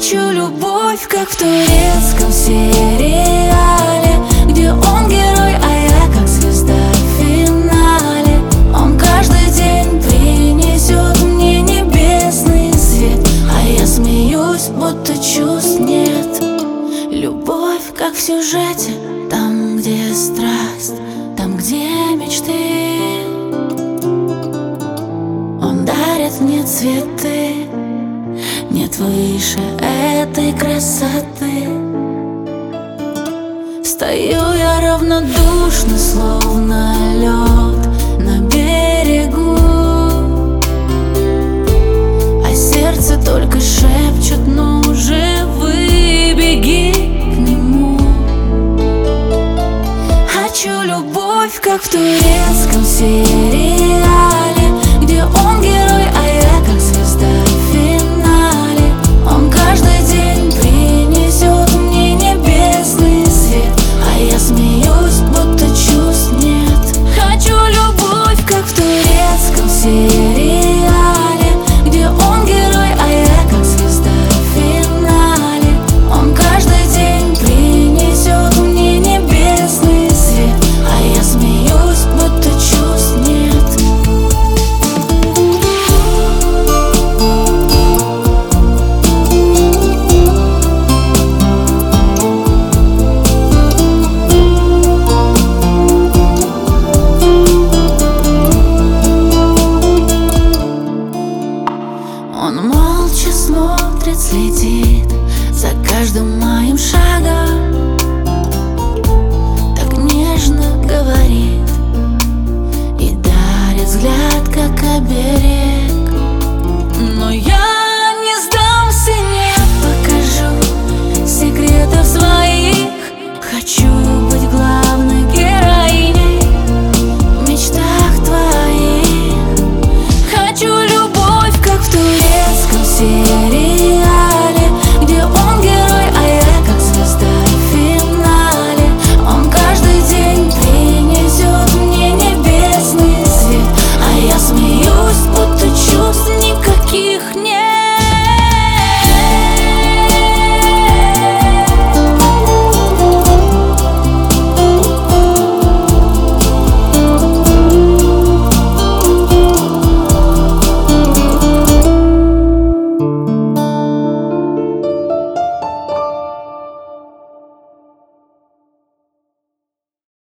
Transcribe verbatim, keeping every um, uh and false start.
Хочу любовь, как в турецком сериале, где он герой, а я как звезда в финале. Он каждый день принесет мне небесный свет, а я смеюсь, будто чувств нет. Любовь, как в сюжете, там, где страсть, там, где мечты. Он дарит мне цветы, нет выше этой красоты. Стою я равнодушно, словно лед на берегу, а сердце только шепчет: ну же, выбеги к нему. Хочу любовь, как в турецком сериале, где он герой, а я как звезда в финале. Он каждый день принесет мне небесный свет, а я смеюсь, будто чувств нет. Хочу любовь, как в турецком сериале, где он герой, а я как звезда в финале. Он каждый день принесет мне небесный свет, а я смеюсь, будто чувств нет. Он молча смотрит, следит за каждым моим шагом, так нежно говорит и дарит взгляд, как оберег. Но я не сдамся, не покажу секретов своих. Хочу быть главной героиней в мечтах твоих. Хочу любовь, как в турецком сериале,